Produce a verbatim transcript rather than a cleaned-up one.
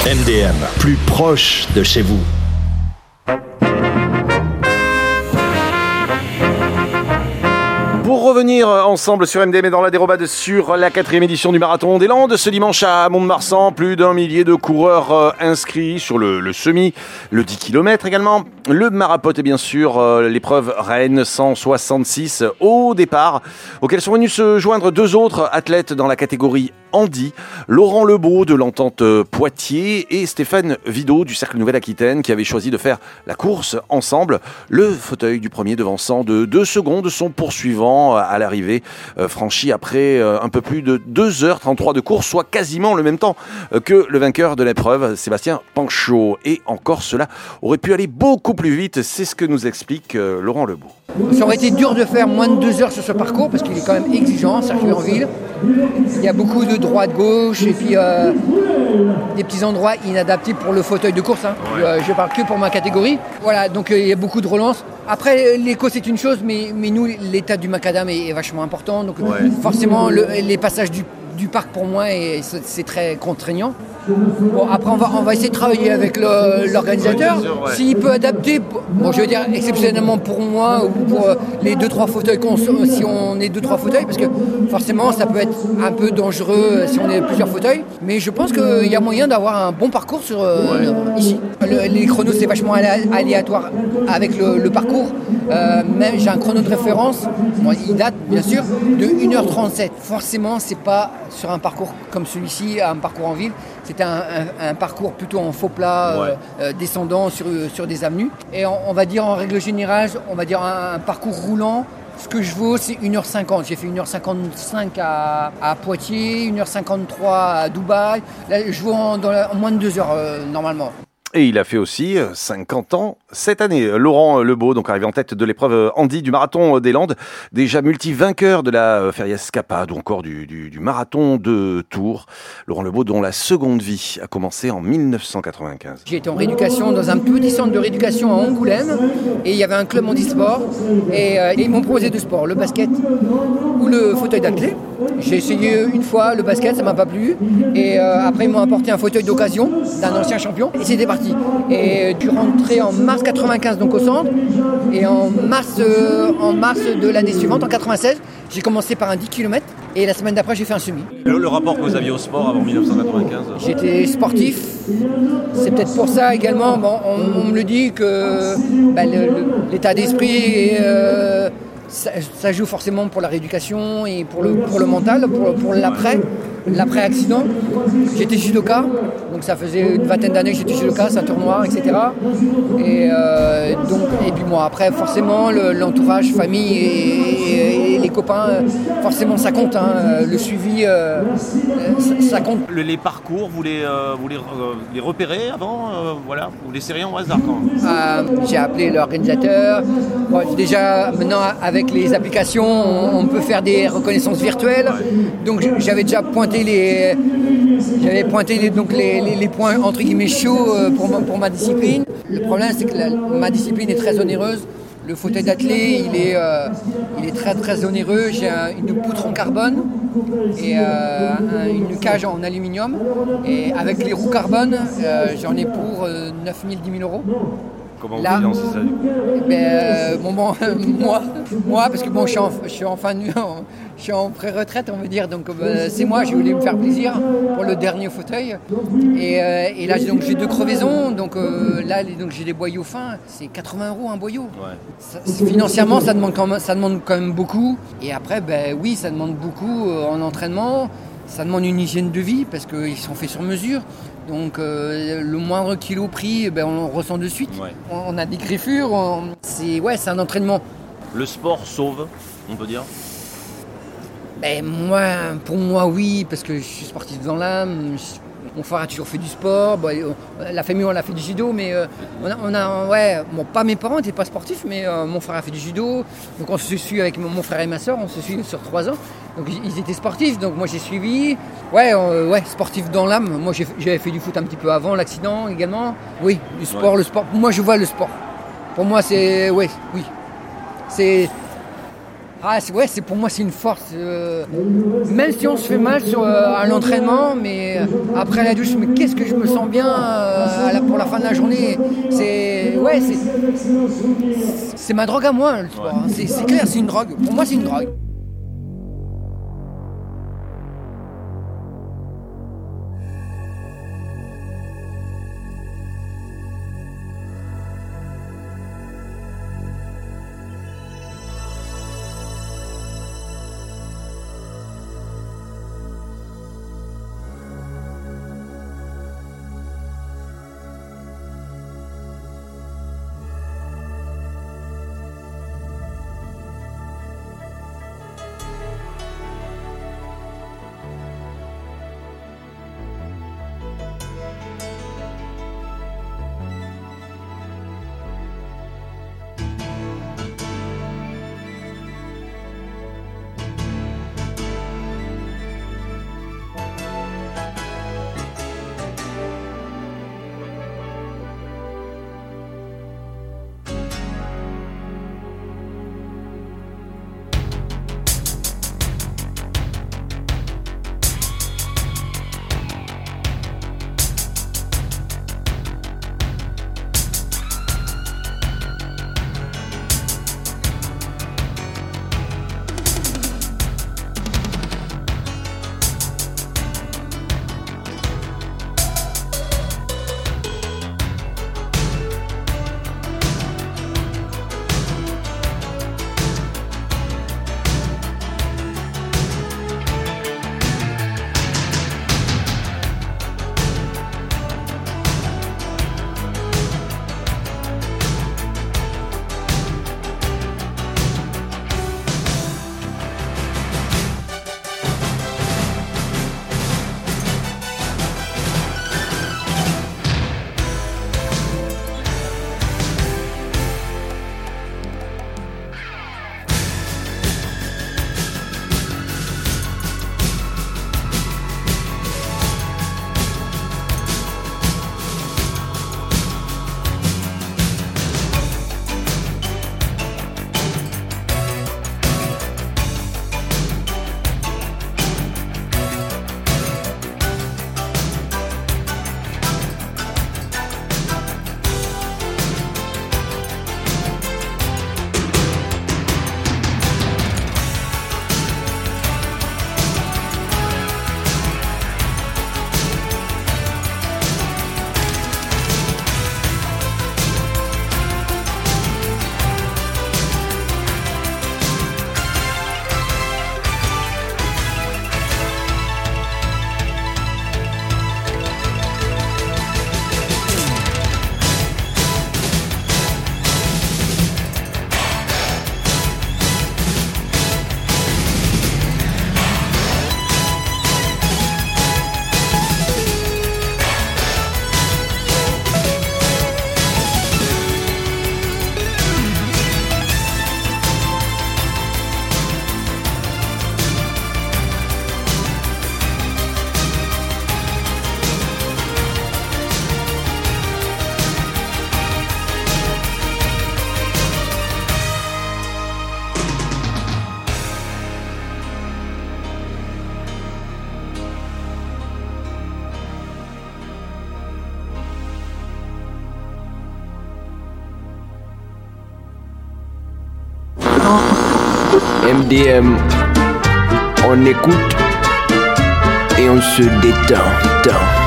M D M, plus proche de chez vous. Pour revenir ensemble sur M D M et dans la dérobade sur la quatrième édition du Marathon des Landes, ce dimanche à Mont-de-Marsan, plus d'un millier de coureurs inscrits sur le, le semi, le dix kilomètres également, le marapote et bien sûr l'épreuve Rennes cent soixante-six au départ, auquel sont venus se joindre deux autres athlètes dans la catégorie Handi, Laurent Lebeau de l'Entente Poitiers et Stéphane Vidot du Cercle Nouvelle-Aquitaine qui avaient choisi de faire la course ensemble. Le fauteuil du premier devançant de deux secondes, son poursuivant à l'arrivée euh, franchi après euh, un peu plus de deux heures trente-trois de course, soit quasiment le même temps euh, que le vainqueur de l'épreuve, Sébastien Panchaud. Et encore, cela aurait pu aller beaucoup plus vite, c'est ce que nous explique euh, Laurent Lebeau. Ça aurait été dur de faire moins de deux heures sur ce parcours parce qu'il est quand même exigeant, circuit en ville. Il y a beaucoup de droite gauche et puis euh, des petits endroits inadaptés pour le fauteuil de course. Hein. Ouais. Euh, je parle que pour ma catégorie. Voilà, donc euh, il y a beaucoup de relances. Après, l'éco c'est une chose, mais, mais nous, l'état du macadam est, est vachement important. Donc ouais. forcément, le, les passages du, du parc pour moi, est, c'est très contraignant. Bon, après, on va, on va essayer de travailler avec le, l'organisateur. Ouais. S'il peut adapter, bon, je veux dire exceptionnellement pour moi ou pour les deux trois fauteuils, qu'on, si on est deux trois fauteuils, parce que forcément, ça peut être un peu dangereux si on est plusieurs fauteuils. Mais je pense qu'il y a moyen d'avoir un bon parcours sur, ouais. euh, ici. Le, les chronos, c'est vachement aléatoire avec le, le parcours. Euh, même j'ai un chrono de référence, bon, il date bien sûr de une heure trente-sept. Forcément, c'est pas sur un parcours comme celui-ci, un parcours en ville. C'était un, un, un parcours plutôt en faux plat, ouais. euh, descendant sur, sur des avenues. Et on, on va dire en règle générale, on va dire un, un parcours roulant. Ce que je vaux, c'est une heure cinquante. J'ai fait une heure cinquante-cinq à, à Poitiers, une heure cinquante-trois à Dubaï. Là, je vaux en, dans la, en moins de deux heures euh, normalement. Et il a fait aussi cinquante ans cette année. Laurent Lebeau, donc arrivé en tête de l'épreuve Handi du Marathon des Landes, déjà multi-vainqueur de la Feria Escapade ou encore du, du, du Marathon de Tours. Laurent Lebeau, dont la seconde vie a commencé en dix-neuf cent quatre-vingt-quinze. J'ai été en rééducation dans un petit centre de rééducation à Angoulême et il y avait un club handisport et, euh, et ils m'ont proposé deux sports, le basket ou le fauteuil d'athlète. J'ai essayé une fois le basket, ça m'a pas plu et euh, après ils m'ont apporté un fauteuil d'occasion d'un ancien champion et c'était parti. Et tu rentrais en mars quatre-vingt-quinze donc au centre et en mars, euh, en mars de l'année suivante, en quatre-vingt-seize, j'ai commencé par un dix kilomètres et la semaine d'après j'ai fait un semi. Le, le rapport que vous aviez au sport avant dix-neuf cent quatre-vingt-quinze? J'étais sportif, c'est peut-être pour ça également, bon, on, on me le dit que bah, le, le, l'état d'esprit et, euh, ça, ça joue forcément pour la rééducation et pour le, pour le mental, pour, pour l'après. L'après-accident, j'étais judoka, donc ça faisait une vingtaine d'années que j'étais judoka, ceinture noire, et cetera. Et, euh, donc, et puis moi, après, forcément, le, l'entourage, famille et, et, et les copains, forcément, ça compte. Hein, le suivi, euh, ça, ça compte. Le, les parcours, vous les, euh, vous les, euh, les repérez avant euh, voilà, vous les serrez en hasard quand même. euh, J'ai appelé l'organisateur. Bon, déjà, maintenant, avec les applications, on, on peut faire des reconnaissances virtuelles. Ouais. Donc, j'avais déjà pointé Les, j'avais pointé les, donc les, les, les points entre guillemets chauds pour ma, pour ma discipline. Le problème, c'est que la, ma discipline est très onéreuse. Le fauteuil d'athlète, il est, euh, il est très très onéreux. J'ai un, une poutre en carbone et euh, un, une cage en aluminium. Et avec les roues carbone, euh, j'en ai pour euh, neuf mille, dix mille euros. Comment là, vous financez ça du coup? Ben, euh, bon, bon, moi, moi, parce que bon, je suis en, je suis en fin de, je suis en pré-retraite, on veut dire, donc euh, c'est moi, je voulais me faire plaisir pour le dernier fauteuil. Et, euh, et là, donc j'ai deux crevaisons, donc euh, là, donc j'ai des boyaux fins, c'est quatre-vingts euros un boyau. Ouais. Ça, financièrement, ça demande quand même, ça demande quand même beaucoup. Et après, ben oui, ça demande beaucoup euh, en entraînement. Ça demande une hygiène de vie parce qu'ils sont faits sur mesure. Donc euh, le moindre kilo pris, ben, on le ressent de suite. Ouais. On, on a des griffures, on, c'est, ouais, c'est un entraînement. Le sport sauve, on peut dire? Ben, moi, pour moi, oui, parce que je suis sportif dans l'âme. Je, mon frère a toujours fait du sport. Bon, la famille, on a fait du judo, mais euh, on, a, on a, ouais, bon, pas mes parents n'étaient pas sportifs, mais euh, mon frère a fait du judo. Donc on se suit avec mon frère et ma soeur, on se suit sur trois ans. Donc ils étaient sportifs, donc moi j'ai suivi. Ouais, euh, ouais, sportif dans l'âme. Moi j'ai, j'avais fait du foot un petit peu avant l'accident également. Oui, du sport, ouais. Le sport. Moi je vois le sport. Pour moi c'est, ouais, oui, c'est. Ah c'est, ouais, c'est pour moi c'est une force. Euh, même si on se fait mal sur, euh, à l'entraînement, mais après la douche, mais qu'est-ce que je me sens bien euh, à la, pour la fin de la journée. C'est ouais, c'est, c'est ma drogue à moi le sport. Ouais. C'est, c'est clair, c'est une drogue. Pour moi, c'est une drogue. M D M, on écoute et on se détend. détend.